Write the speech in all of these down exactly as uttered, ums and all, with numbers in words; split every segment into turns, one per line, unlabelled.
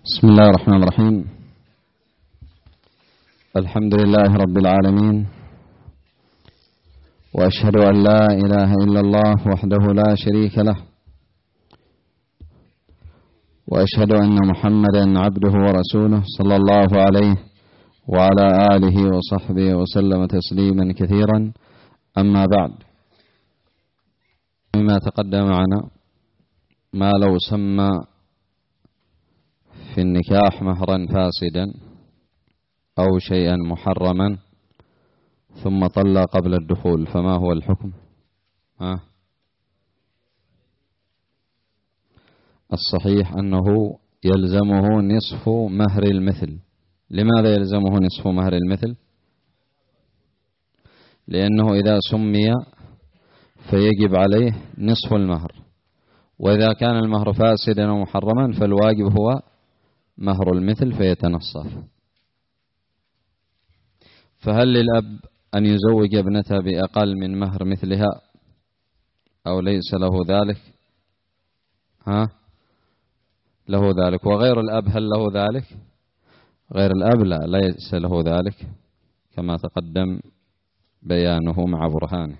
بسم الله الرحمن الرحيم. الحمد لله رب العالمين، وأشهد أن لا إله إلا الله وحده لا شريك له، وأشهد أن محمدا عبده ورسوله صلى الله عليه وعلى آله وصحبه وسلم تسليما كثيرا. أما بعد، مما تقدم معنا ما لو سمى في النكاح مهرا فاسدا أو شيئا محرما ثم طلق قبل الدخول، فما هو الحكم؟ ها؟ الصحيح أنه يلزمه نصف مهر المثل. لماذا يلزمه نصف مهر المثل؟ لأنه إذا سمي فيجب عليه نصف المهر، وإذا كان المهر فاسدا ومحرما فالواجب هو مهر المثل فيتنصف. فهل للأب أن يزوج ابنته بأقل من مهر مثلها أو ليس له ذلك؟ ها؟ له ذلك. وغير الأب هل له ذلك؟ غير الأب لا، ليس له ذلك كما تقدم بيانه مع برهانه.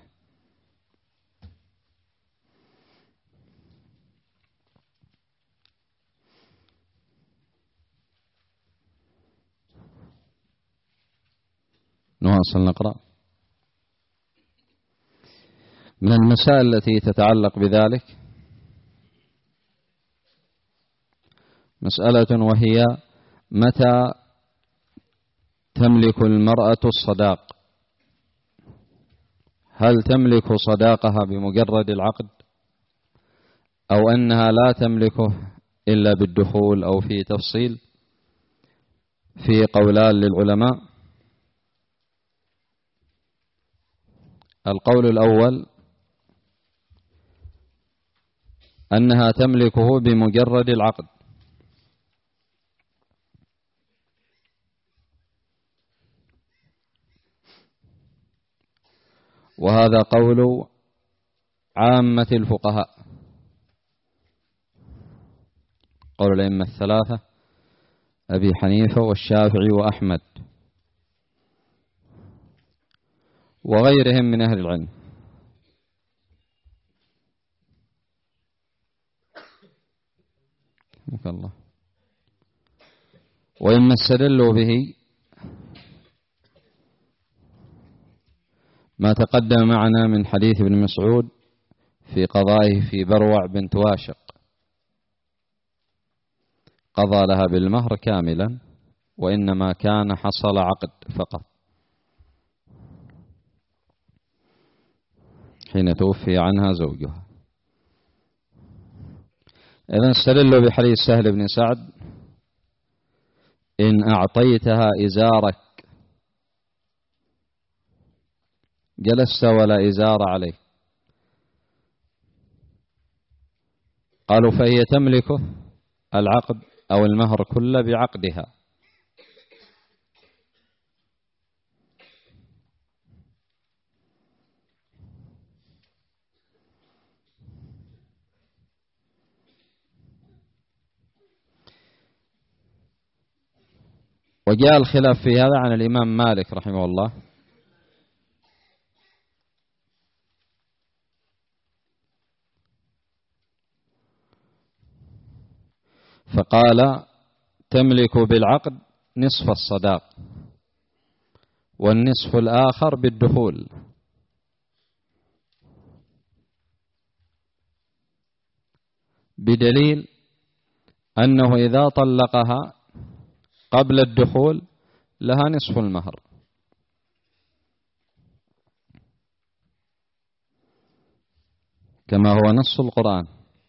نواصل نقرأ. من المسائل التي تتعلق بذلك مسألة، وهي متى تملك المرأة الصداق؟ هل تملك صداقها بمجرد العقد، أو أنها لا تملكه إلا بالدخول، أو في تفصيل؟ في قولان للعلماء. القول الأول أنها تملكه بمجرد العقد، وهذا قول عامة الفقهاء، قول الأئمة الثلاثة أبي حنيفة والشافعي وأحمد وغيرهم من أهل العلم. الله. وإما استدلوا به ما تقدم معنا من حديث ابن مسعود في قضائه في بروع بنت واشق، قضى لها بالمهر كاملا، وإنما كان حصل عقد فقط حين توفي عنها زوجها. إذن استدلوا بحديث سهل بن سعد: إن أعطيتها إزارك جلست ولا إزار عليه. قالوا فهي تملكه العقد أو المهر كله بعقدها، وجاء الخلاف في هذا عن الإمام مالك رحمه الله، فقال تملك بالعقد نصف الصداق والنصف الآخر بالدخول، بدليل أنه إذا طلقها قبل الدخول لها نصف المهر، كما هو نص القرآن: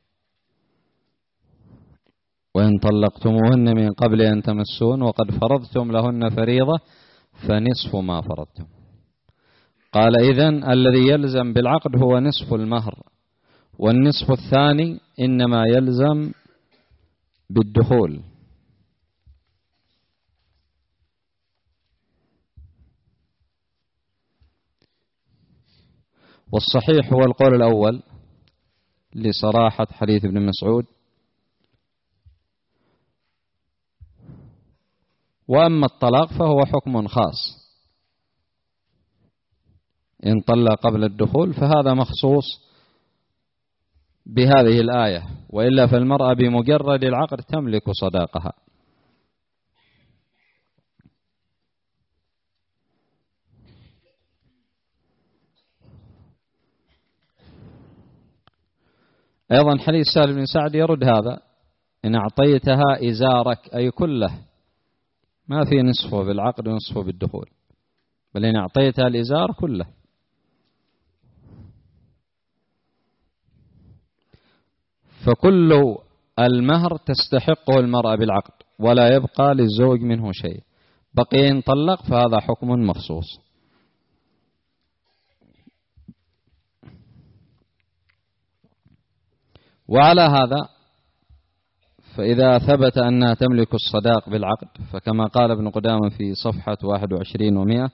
وإن طلقتموهن من قبل أن تمسون وقد فرضتم لهن فريضة فنصف ما فرضتم. قال إذن الذي يلزم بالعقد هو نصف المهر، والنصف الثاني إنما يلزم بالدخول. والصحيح هو القول الأول لصراحة حديث ابن مسعود، وأما الطلاق فهو حكم خاص، إن طلق قبل الدخول فهذا مخصوص بهذه الآية، وإلا فالمرأة بمجرد العقد تملك صداقها. أيضا حديث سهل بن سعد يرد هذا: إن أعطيتها إزارك أي كله، ما في نصفه بالعقد ونصفه بالدخول، بل إن أعطيتها الإزار كله. فكل المهر تستحقه المرأة بالعقد ولا يبقى للزوج منه شيء، بقي إن طلق فهذا حكم مخصوص. وعلى هذا فإذا ثبت أنها تملك الصداق بالعقد، فكما قال ابن قدامة في صفحة واحد وعشرين ومئة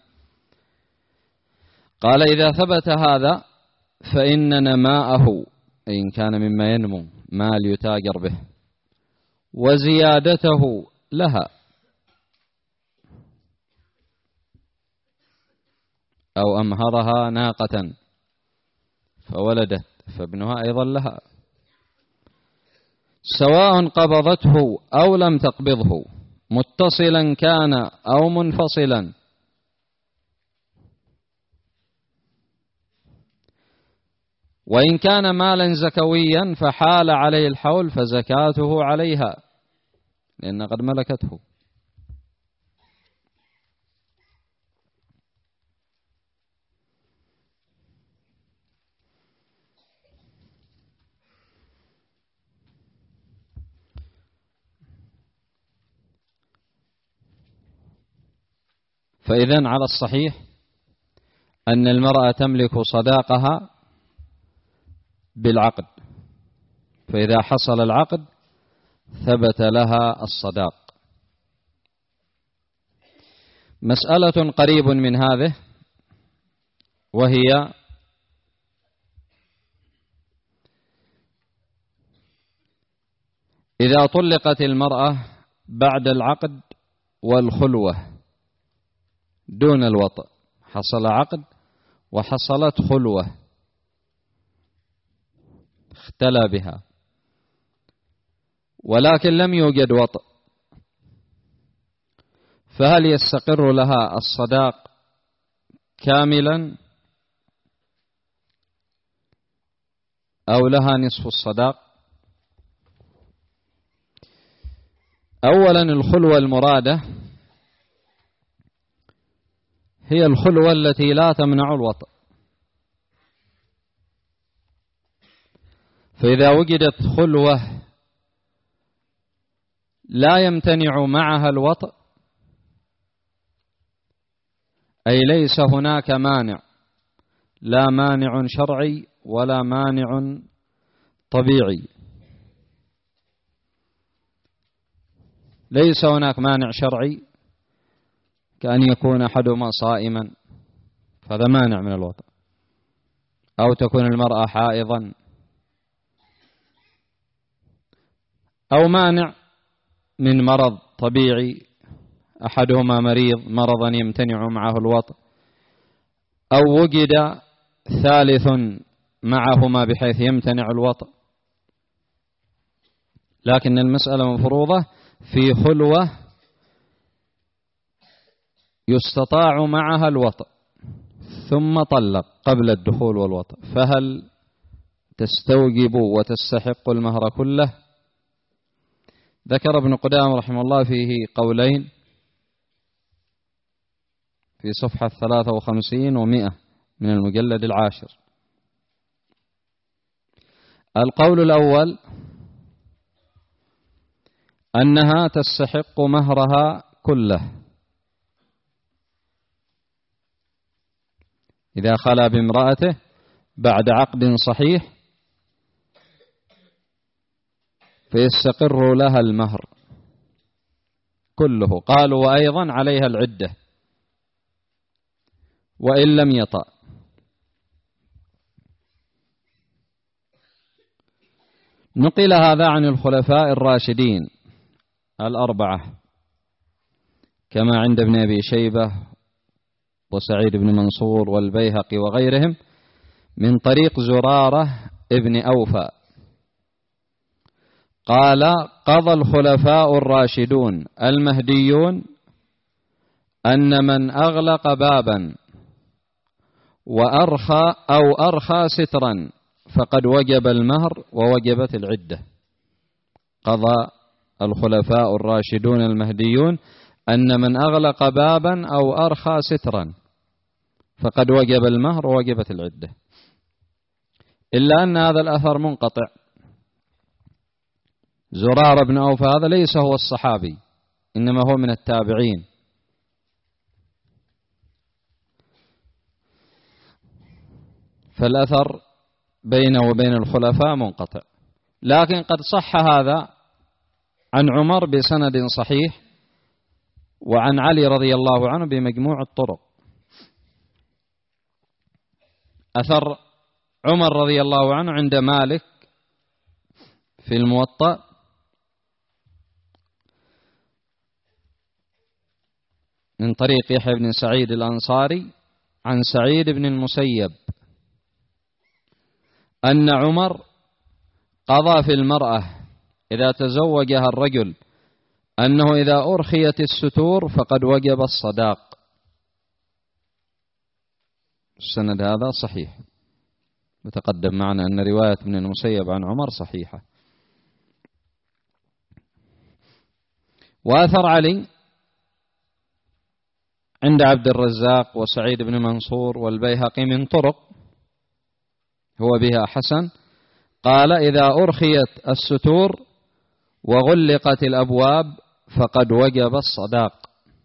قال: إذا ثبت هذا فإن نماءه، أي إن كان مما ينمو مال يتاجر به، وزيادته لها أو أمهرها ناقة فولدت فابنها أيضا لها، سواء قبضته أو لم تقبضه، متصلا كان أو منفصلا، وإن كان مالا زكويا فحال عليه الحول فزكاته عليها لأن قد ملكته. فإذن على الصحيح أن المرأة تملك صداقها بالعقد، فإذا حصل العقد ثبت لها الصداق. مسألة قريب من هذه، وهي إذا طلقت المرأة بعد العقد والخلوة دون الوطء، حصل عقد وحصلت خلوة اختلى بها ولكن لم يوجد وطء، فهل يستقر لها الصداق كاملا أو لها نصف الصداق؟ أولا الخلوة المرادة هي الخلوة التي لا تمنع الوطء، فإذا وجدت خلوة لا يمتنع معها الوطء، أي ليس هناك مانع، لا مانع شرعي ولا مانع طبيعي، ليس هناك مانع شرعي كأن يكون أحدهما صائما فهذا مانع من الوطء، أو تكون المرأة حائضا، أو مانع من مرض طبيعي، أحدهما مريض مرضا يمتنع معه الوطء، أو وجد ثالث معهما بحيث يمتنع الوطء، لكن المسألة مفروضة في خلوة يستطاع معها الوطء ثم طلق قبل الدخول والوطء، فهل تستوجب وتستحق المهر كله؟ ذكر ابن قدامة رحمه الله فيه قولين في صفحة ثلاثة وخمسين ومئة من المجلد العاشر. القول الأول أنها تستحق مهرها كله إذا خلا بامرأته بعد عقد صحيح فيستقر لها المهر كله. قالوا وأيضا عليها العدة وإن لم يطأ. نقل هذا عن الخلفاء الراشدين الأربعة كما عند ابن أبي شيبة وسعيد بن منصور والبيهقي وغيرهم من طريق زرارة ابن أوفى قال: قضى الخلفاء الراشدون المهديون أن من أغلق بابا وأرخى أو أرخى سترا فقد وجب المهر ووجبت العدة. قضى الخلفاء الراشدون المهديون أن من أغلق بابا أو أرخى سترا فقد وجب المهر ووجبت العدة، إلا أن هذا الأثر منقطع. زرار بن أوفى هذا ليس هو الصحابي، إنما هو من التابعين. فالأثر بينه وبين الخلفاء منقطع، لكن قد صح هذا عن عمر بسند صحيح وعن علي رضي الله عنه بمجموع الطرق. أثر عمر رضي الله عنه عند مالك في الموطأ من طريق يحيى بن سعيد الأنصاري عن سعيد بن المسيب أن عمر قضى في المرأة إذا تزوجها الرجل أنه إذا أرخيت الستور فقد وجب الصداق. السند هذا صحيح، وتقدم معنا أن رواية ابن المسيب عن عمر صحيحة. وأثر علي عند عبد الرزاق وسعيد بن منصور والبيهقي من طرق هو بها حسن، قال: إذا أرخيت الستور وغلقت الأبواب فقد وجب الصداق.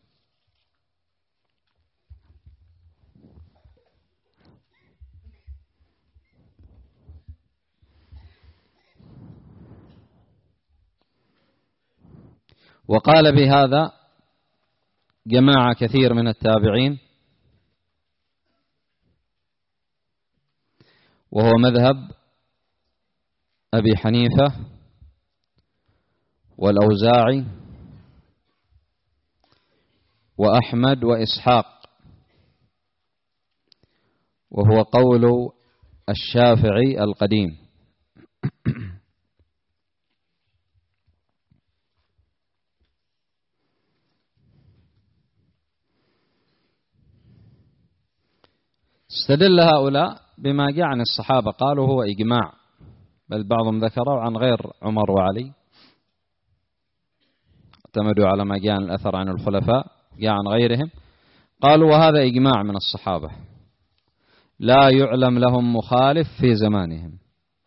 وقال بهذا جماعة كثير من التابعين، وهو مذهب أبي حنيفة والأوزاعي وأحمد وإسحاق، وهو قول الشافعي القديم. استدل هؤلاء بما جاء عن الصحابة، قالوا هو إجماع، بل بعضهم ذكروا عن غير عمر وعلي، اعتمدوا على ما جاء الأثر عن الخلفاء جاء عن غيرهم، قالوا وهذا إجماع من الصحابة لا يعلم لهم مخالف في زمانهم.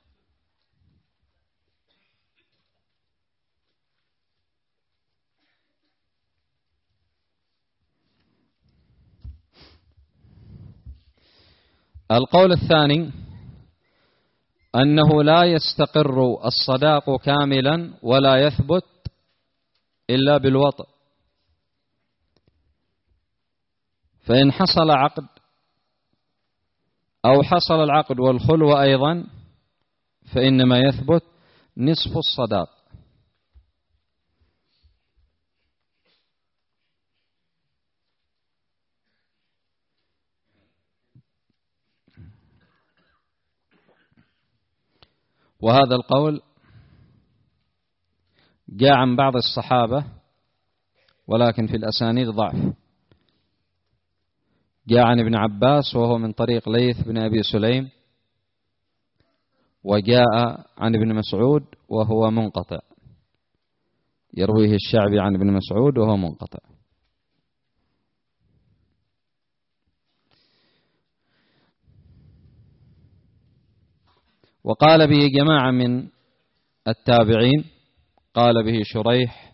القول الثاني أنه لا يستقر الصداق كاملا ولا يثبت إلا بالوطء، فإن حصل عقد أو حصل العقد والخلوة أيضا فإنما يثبت نصف الصداق. وهذا القول جاء عن بعض الصحابة ولكن في الأسانيد ضعف. جاء عن ابن عباس وهو من طريق ليث بن أبي سليم، وجاء عن ابن مسعود وهو منقطع، يرويه الشعبي عن ابن مسعود وهو منقطع. وقال به جماعة من التابعين، قال به شريح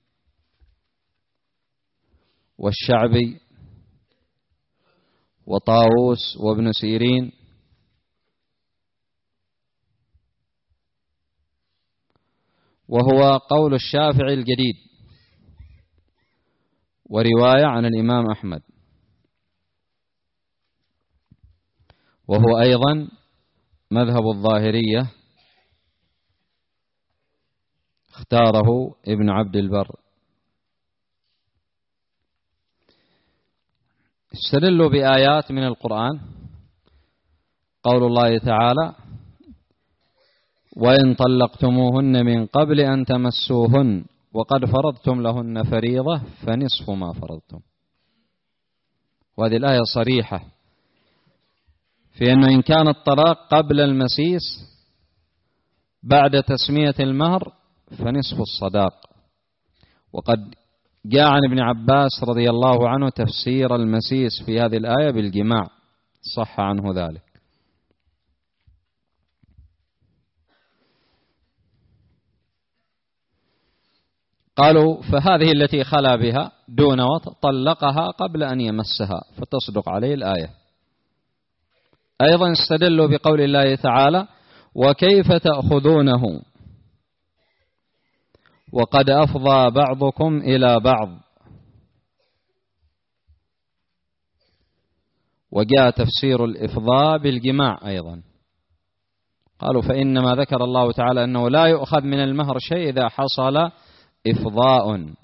والشعبي وطاووس وابن سيرين وهو قول الشافعي الجديد ورواية عن الإمام أحمد، وهو أيضا مذهب الظاهرية اختاره ابن عبد البر. استدلوا بآيات من القرآن، قول الله تعالى: وإن طلقتموهن من قبل أن تمسوهن وقد فرضتم لهن فريضة فنصف ما فرضتم. وهذه الآية صريحة في أنه إن كان الطلاق قبل المسيس بعد تسمية المهر فنصف الصداق. وقد جاء عن ابن عباس رضي الله عنه تفسير المسيس في هذه الآية بالجماع، صح عنه ذلك. قالوا فهذه التي خلا بها دون وطء طلقها قبل أن يمسها فتصدق عليه الآية. أيضا استدلوا بقول الله تعالى: وكيف تأخذونه وقد أفضى بعضكم إلى بعض. وجاء تفسير الإفضاء بالجماع أيضا، قالوا فإنما ذكر الله تعالى أنه لا يؤخذ من المهر شيء إذا حصل إفضاء.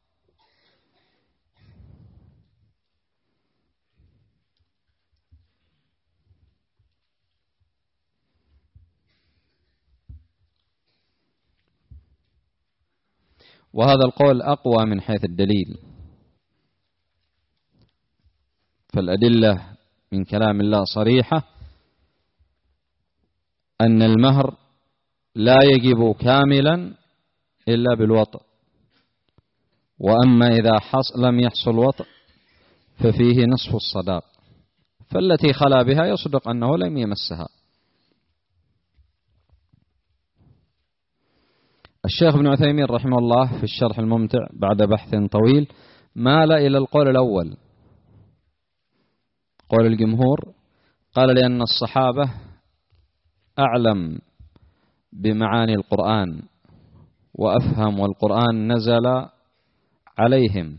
وهذا القول أقوى من حيث الدليل، فالأدلة من كلام الله صريحة أن المهر لا يجب كاملا إلا بالوطء، وأما إذا حصل لم يحصل وطء ففيه نصف الصداق، فالتي خلا بها يصدق أنه لم يمسها. الشيخ ابن عثيمين رحمه الله في الشرح الممتع بعد بحث طويل مال إلى القول الأول، قول الجمهور، قال لأن الصحابة أعلم بمعاني القرآن وأفهم، والقرآن نزل عليهم،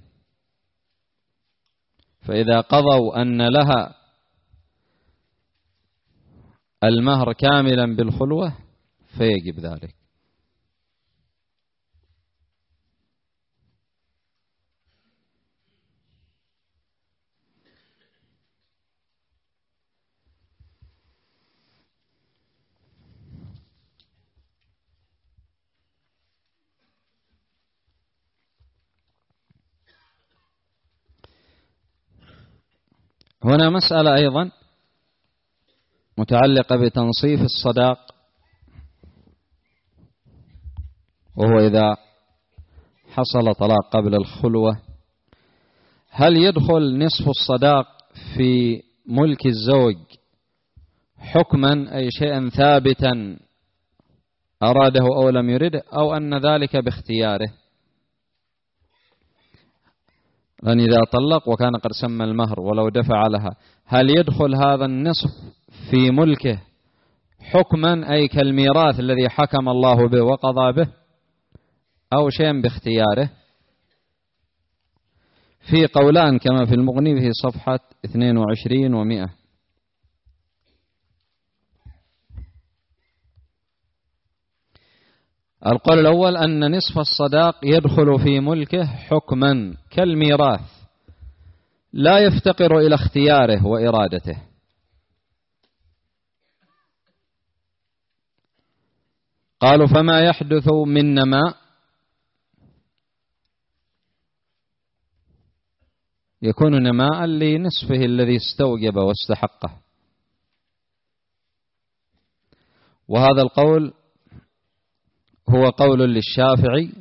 فإذا قضوا أن لها المهر كاملا بالخلوة فيجب ذلك. هنا مسألة أيضا متعلقة بتنصيف الصداق، وهو إذا حصل طلاق قبل الخلوة هل يدخل نصف الصداق في ملك الزوج حكما، أي شيئا ثابتا أراده أو لم يرده، أو أن ذلك باختياره؟ لأن إذا طلق وكان قد سمى المهر ولو دفع لها، هل يدخل هذا النصف في ملكه حكما، أي كالميراث الذي حكم الله به وقضى به، أو شيئا باختياره؟ في قولان كما في المغني في صفحة اثنين وعشرين ومئة. القول الأول أن نصف الصداق يدخل في ملكه حكما كالميراث لا يفتقر إلى اختياره وإرادته. قالوا فما يحدث من نماء يكون نماء لنصفه الذي استوجب واستحقه. وهذا القول هو قول للشافعي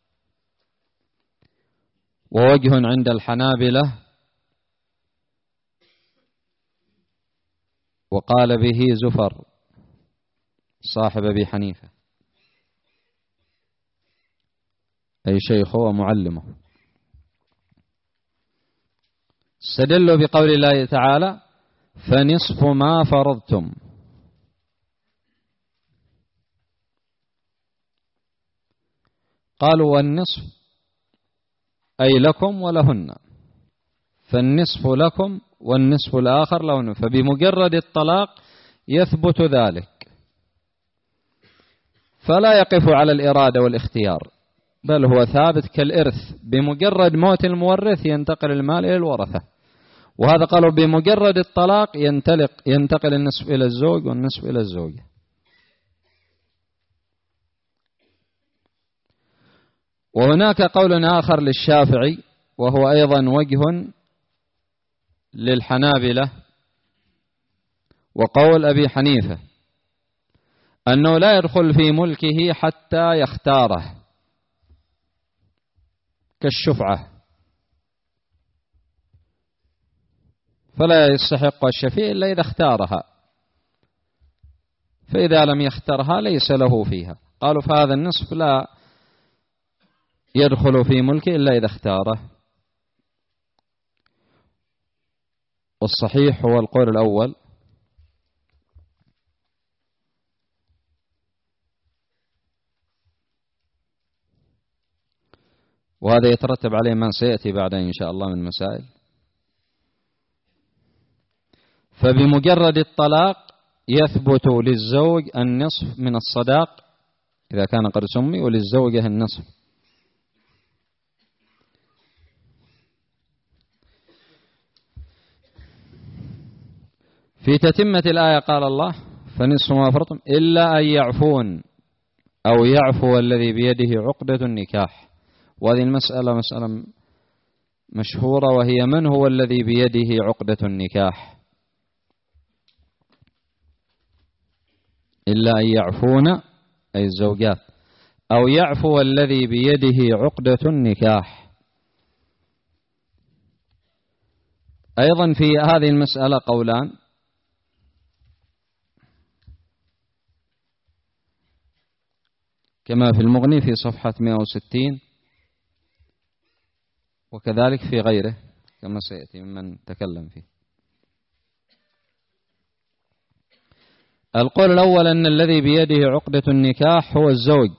ووجه عند الحنابلة، وقال به زفر صاحب أبي حنيفة أي شيخه ومعلمه. استدلوا بقول الله تعالى فنصف ما فرضتم. قالوا والنصف أي لكم ولهن، فالنصف لكم والنصف الآخر لهن، فبمجرد الطلاق يثبت ذلك، فلا يقف على الإرادة والاختيار، بل هو ثابت كالإرث، بمجرد موت المورث ينتقل المال إلى الورثة. وهذا قالوا بمجرد الطلاق ينتلق ينتقل النصف إلى الزوج والنصف إلى الزوجة. وهناك قول آخر للشافعي وهو أيضا وجه للحنابلة وقول أبي حنيفة أنه لا يدخل في ملكه حتى يختاره كالشفعة، فلا يستحق الشفيع إلا إذا اختارها، فإذا لم يخترها ليس له فيها. قالوا فهذا النصف لا يدخل في ملكه إلا إذا اختاره. والصحيح هو القول الأول، وهذا يترتب عليه ما سيأتي بعد إن شاء الله من مسائل. فبمجرد الطلاق يثبت للزوج النصف من الصداق إذا كان قد سمي، وللزوجة النصف. في تتمة الآية قال الله فنصف ما فرضتم إلا أن يعفون أو يعفو الذي بيده عقدة النكاح. وهذه المسألة مسألة مشهورة، وهي من هو الذي بيده عقدة النكاح؟ إلا أن يعفون أي الزوجات، أو يعفو الذي بيده عقدة النكاح. أيضا في هذه المسألة قولان، كما في المغني في صفحة مئة وستين، وكذلك في غيره كما سيأتي ممن تكلم فيه. القول الأول أن الذي بيده عقدة النكاح هو الزوج،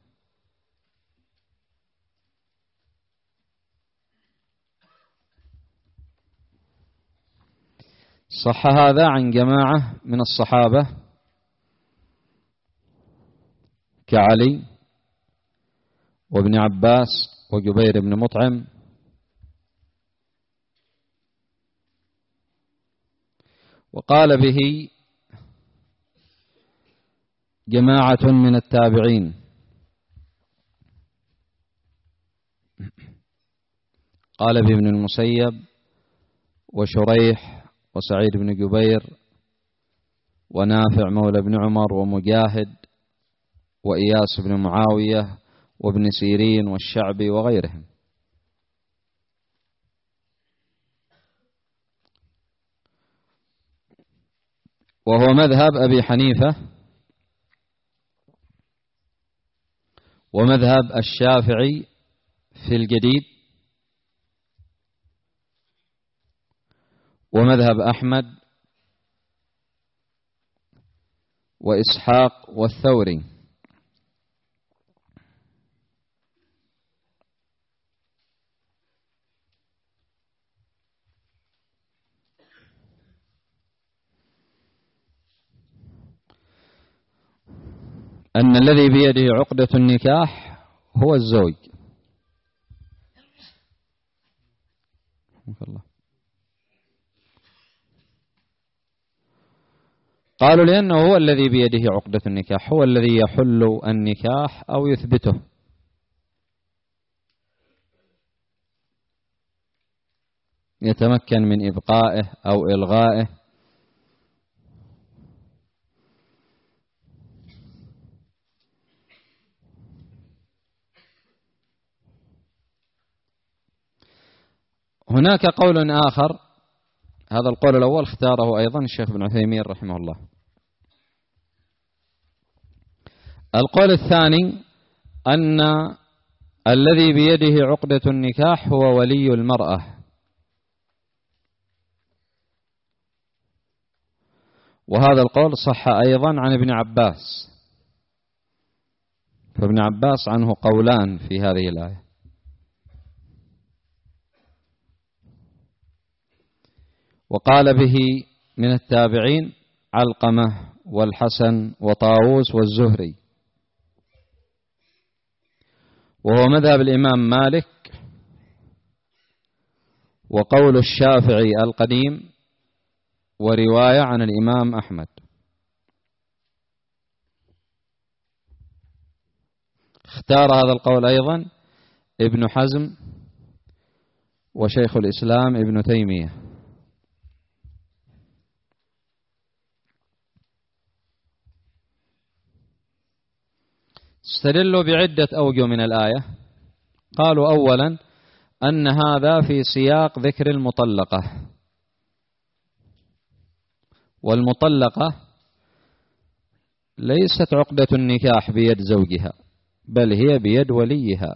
صح هذا عن جماعة من الصحابة كعلي وابن عباس وجبير بن مطعم وقال به جماعة من التابعين، قال به ابن المسيب وشريح وسعيد بن جبير ونافع مولى بن عمر ومجاهد وإياس بن معاوية وابن سيرين والشعبي وغيرهم. وهو مذهب أبي حنيفة ومذهب الشافعي في الجديد ومذهب أحمد وإسحاق والثوري. أن الذي بيده عقدة النكاح هو الزوج. قالوا لأنه هو الذي بيده عقدة النكاح، هو الذي يحل النكاح أو يثبته. يتمكن من إبقائه أو إلغائه. هناك قول آخر، هذا القول الأول اختاره أيضا الشيخ بن عثيمين رحمه الله. القول الثاني أن الذي بيده عقدة النكاح هو ولي المرأة، وهذا القول صح أيضا عن ابن عباس، فابن عباس عنه قولان في هذه الآية. وقال به من التابعين علقمة والحسن وطاووس والزهري، وهو مذهب الإمام مالك وقول الشافعي القديم ورواية عن الإمام أحمد. اختار هذا القول أيضا ابن حزم وشيخ الإسلام ابن تيمية. استدلوا بعدة أوجه من الآية. قالوا أولا أن هذا في سياق ذكر المطلقة، والمطلقة ليست عقدة النكاح بيد زوجها، بل هي بيد وليها.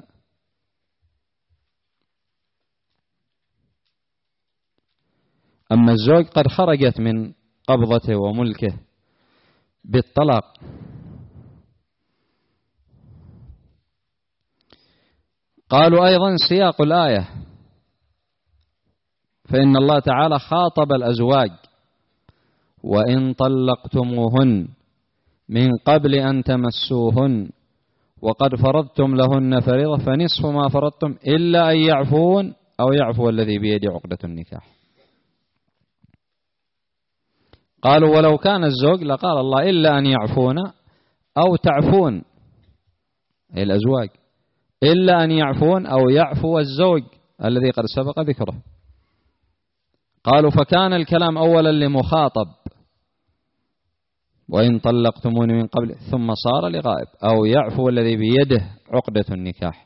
أما الزوج قد خرجت من قبضته وملكه بالطلاق. قالوا أيضا سياق الآية، فإن الله تعالى خاطب الأزواج: وإن طلقتموهن من قبل أن تمسوهن وقد فرضتم لهن فريضة فنصف ما فرضتم إلا أن يعفون أو يعفو الذي بيده عقدة النكاح. قالوا ولو كان الزوج لقال الله إلا أن يعفون أو تعفون، أي الأزواج، إلا أن يعفون أو يعفو الزوج الذي قد سبق ذكره. قالوا فكان الكلام أولا لمخاطب وإن طلقتموني من قبل، ثم صار لغائب أو يعفو الذي بيده عقدة النكاح.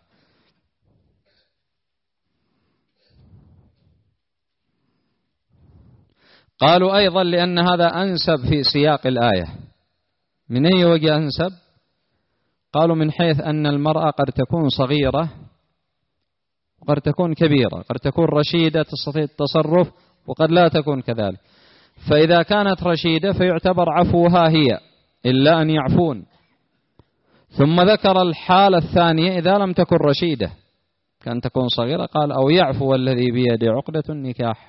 قالوا أيضا لأن هذا أنسب في سياق الآية. من أي وجه أنسب؟ قالوا من حيث أن المرأة قد تكون صغيرة وقد تكون كبيرة، قد تكون رشيدة تستطيع التصرف وقد لا تكون كذلك. فإذا كانت رشيدة فيعتبر عفوها هي إلا أن يعفون. ثم ذكر الحالة الثانية إذا لم تكن رشيدة، كان تكون صغيرة، قال أو يعفو الذي بيده عقدة النكاح.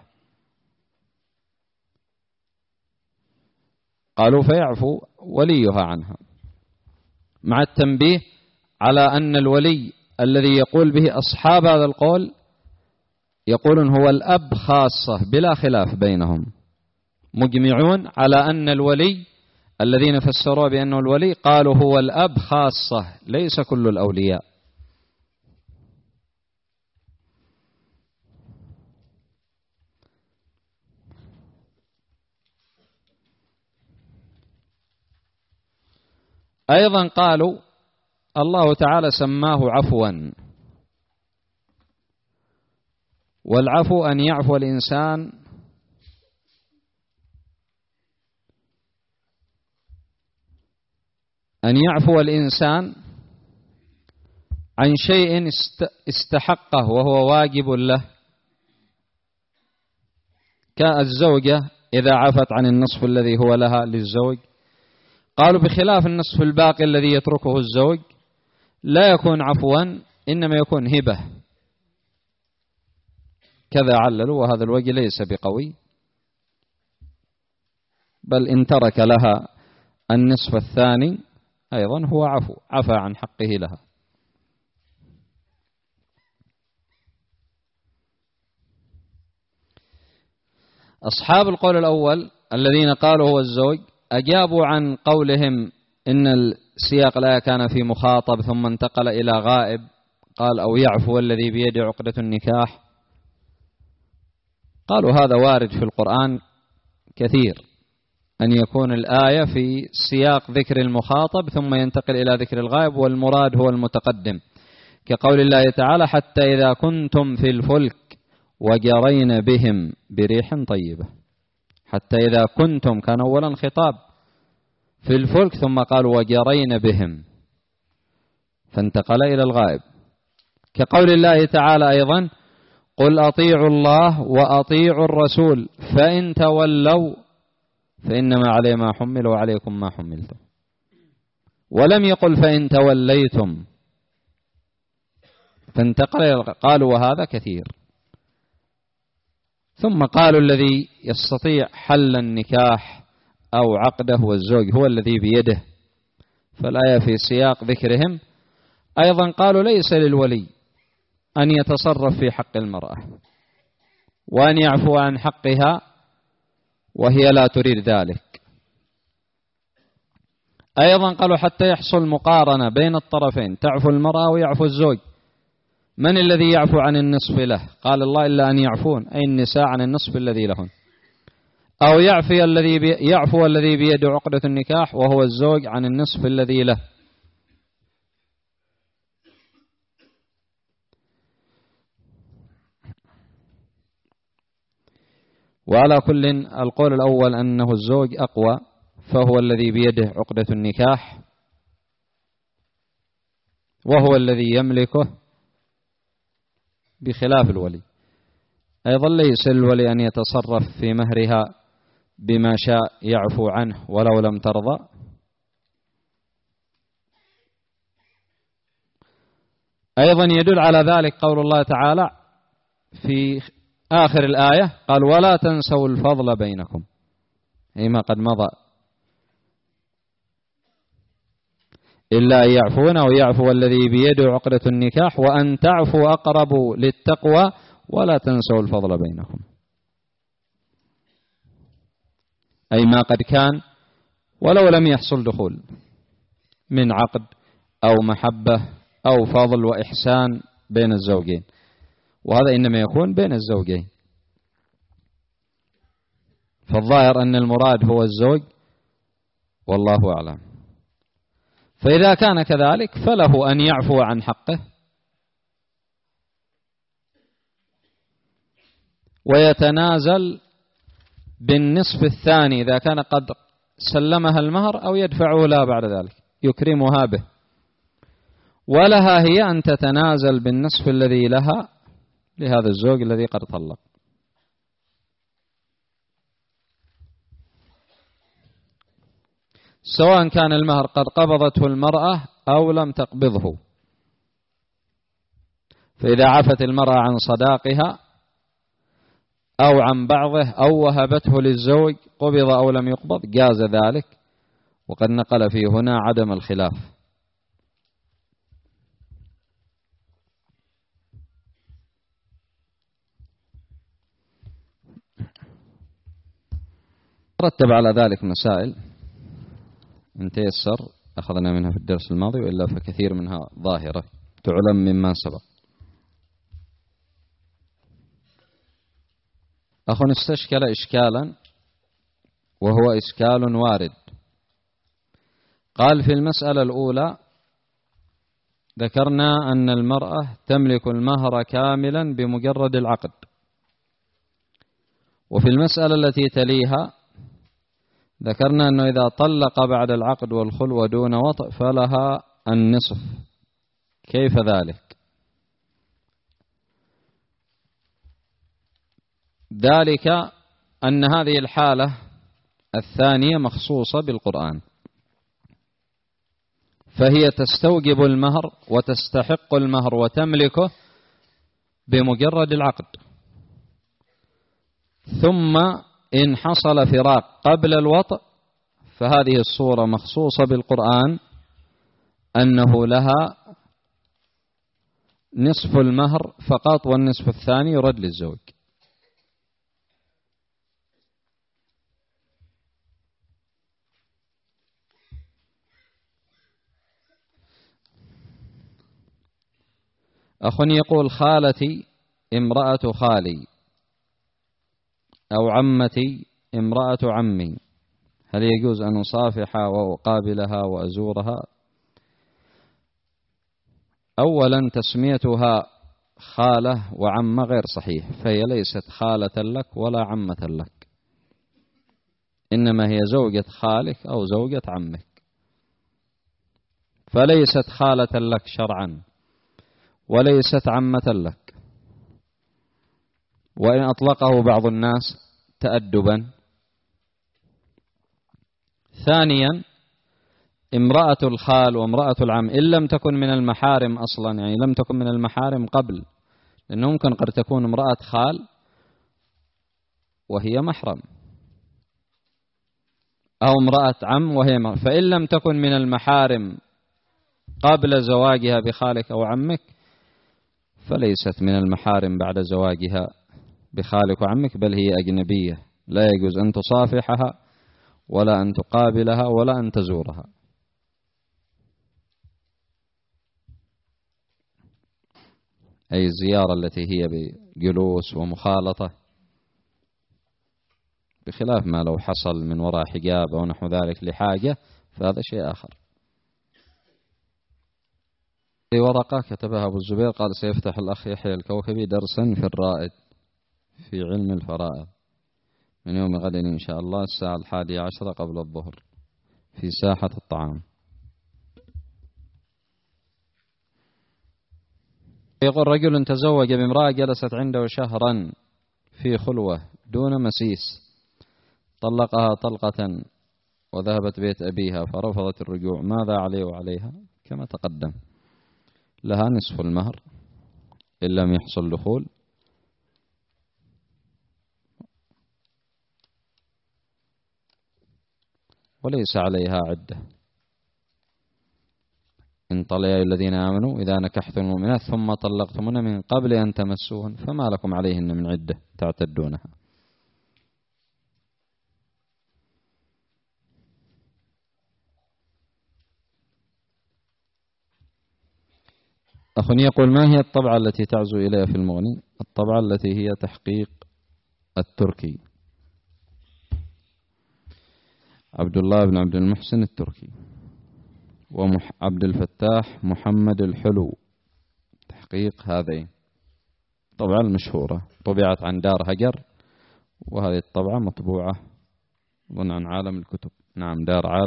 قالوا فيعفو وليها عنها، مع التنبيه على أن الولي الذي يقول به أصحاب هذا القول يقولون هو الأب خاصة بلا خلاف بينهم، مجمعون على أن الولي الذين فسروا بأنه الولي قالوا هو الأب خاصة ليس كل الأولياء. أيضا قالوا الله تعالى سماه عفوا، والعفو أن يعفو الإنسان أن يعفو الإنسان عن شيء استحقه وهو واجب له، كالزوجة إذا عفت عن النصف الذي هو لها للزوج. قالوا بخلاف النصف الباقي الذي يتركه الزوج لا يكون عفوا، إنما يكون هبة. كذا عللوا، وهذا الوجه ليس بقوي، بل إن ترك لها النصف الثاني أيضا هو عفو، عفى عن حقه لها. أصحاب القول الأول الذين قالوا هو الزوج أجابوا عن قولهم إن السياق الآية كان في مخاطب ثم انتقل إلى غائب، قال أو يعفو الذي بيده عقدة النكاح. قالوا هذا وارد في القرآن كثير، أن يكون الآية في سياق ذكر المخاطب ثم ينتقل إلى ذكر الغائب، والمراد هو المتقدم، كقول الله تعالى حتى إذا كنتم في الفلك وجرين بهم بريح طيبة. حتى إذا كنتم كان أولا خطاب في الفلك ثم قالوا وجرين بهم فانتقل إلى الغائب، كقول الله تعالى أيضا قل أطيعوا الله وأطيعوا الرسول فإن تولوا فإنما عليه ما حمل وعليكم ما حملتم، ولم يقل فإن توليتم فانتقل. قالوا وهذا كثير. ثم قالوا الذي يستطيع حل النكاح أو عقده هو الزوج، هو الذي بيده، فالآية في سياق ذكرهم. أيضا قالوا ليس للولي أن يتصرف في حق المرأة، وأن يعفو عن حقها وهي لا تريد ذلك. أيضا قالوا حتى يحصل مقارنة بين الطرفين، تعفو المرأة ويعفو الزوج، من الذي يعفو عن النصف له؟ قال الله إلا أن يعفون، أي النساء عن النصف الذي لهن، أو يعفي الذي بي يعفو الذي بيده عقدة النكاح وهو الزوج عن النصف الذي له. وعلى كل القول الأول أنه الزوج أقوى، فهو الذي بيده عقدة النكاح وهو الذي يملكه بخلاف الولي. أيضا ليس الولي أن يتصرف في مهرها بما شاء يعفو عنه ولو لم ترضى. أيضا يدل على ذلك قول الله تعالى في آخر الآية قال ولا تنسوا الفضل بينكم، أي ما قد مضى، إلا أن يعفون أو يعفو الذي بيده عقدة النكاح وأن تعفوا أقرب للتقوى ولا تنسوا الفضل بينكم، أي ما قد كان ولو لم يحصل دخول من عقد أو محبة أو فضل وإحسان بين الزوجين، وهذا إنما يكون بين الزوجين. فالظاهر أن المراد هو الزوج والله أعلم. فإذا كان كذلك فله أن يعفو عن حقه ويتنازل بالنصف الثاني إذا كان قد سلمها المهر، أو يدفعه لها بعد ذلك يكرمها به، ولها هي أن تتنازل بالنصف الذي لها لهذا الزوج الذي قد طلق. سواء كان المهر قد قبضته المرأة أو لم تقبضه. فإذا عفت المرأة عن صداقها أو عن بعضه أو وهبته للزوج قبض أو لم يقبض جاز ذلك، وقد نقل فيه هنا عدم الخلاف. رتب على ذلك مسائل إن تيسر أخذنا منها في الدرس الماضي، وإلا فكثير منها ظاهرة تعلم مما سبق. أخ استشكل إشكالا وهو إشكال وارد. قال في المسألة الأولى ذكرنا أن المرأة تملك المهر كاملا بمجرد العقد، وفي المسألة التي تليها ذكرنا أنه إذا طلق بعد العقد والخلوة دون وطء فلها النصف. كيف ذلك؟ ذلك أن هذه الحالة الثانية مخصوصة بالقرآن، فهي تستوجب المهر وتستحق المهر وتملكه بمجرد العقد، ثم إن حصل فراق قبل الوطء فهذه الصورة مخصوصة بالقرآن أنه لها نصف المهر فقط، والنصف الثاني يرد للزوج. أخ يقول خالتي امرأة خالي أو عمتي امرأة عمي، هل يجوز أن أصافحها وأقابلها وأزورها؟ أولا تسميتها خالة وعمة غير صحيح، فهي ليست خالة لك ولا عمة لك، إنما هي زوجة خالك أو زوجة عمك، فليست خالة لك شرعا وليست عمة لك، وإن أطلقه بعض الناس تأدبا. ثانيا امرأة الخال وامرأة العم إن لم تكن من المحارم أصلا، يعني لم تكن من المحارم قبل، لأنه ممكن قد تكون امرأة خال وهي محرم، أو امرأة عم وهي محرم، فإن لم تكن من المحارم قبل زواجها بخالك أو عمك فليست من المحارم بعد زواجها بخالك وعمك، بل هي أجنبية لا يجوز أن تصافحها ولا أن تقابلها ولا أن تزورها. أي الزيارة التي هي بجلوس ومخالطة، بخلاف ما لو حصل من وراء حجاب أو نحو ذلك لحاجة فهذا شيء آخر. في ورقة كتبها أبو الزبير قال سيفتح الأخ يحيى الكوكبي درسا في الرائد في علم الفرائض من يوم غد إن شاء الله الساعة الحادية عشرة قبل الظهر في ساحة الطعام. يقول رجل تزوج بامرأة جلست عنده شهرا في خلوة دون مسيس، طلقها طلقة وذهبت بيت أبيها فرفضت الرجوع، ماذا عليه وعليها؟ كما تقدم، لها نصف المهر إن لم يحصل دخول، وليس عليها عدة. إن طلع الذين آمنوا إذا نكحتم المؤمنات ثم طلقتمون من قبل أن تمسوهن فما لكم عليهن من عدة تعتدونها. أخ يقول ما هي الطبعة التي تعزو إليها في المغني؟ الطبعة التي هي تحقيق التركي، عبد الله بن عبد المحسن التركي، وعبد الفتاح محمد الحلو، تحقيق هذين الطبعة المشهورة، طبعت عن دار هجر، وهذه الطبعة مطبوعة ضمن عالم الكتب. نعم، دار عالم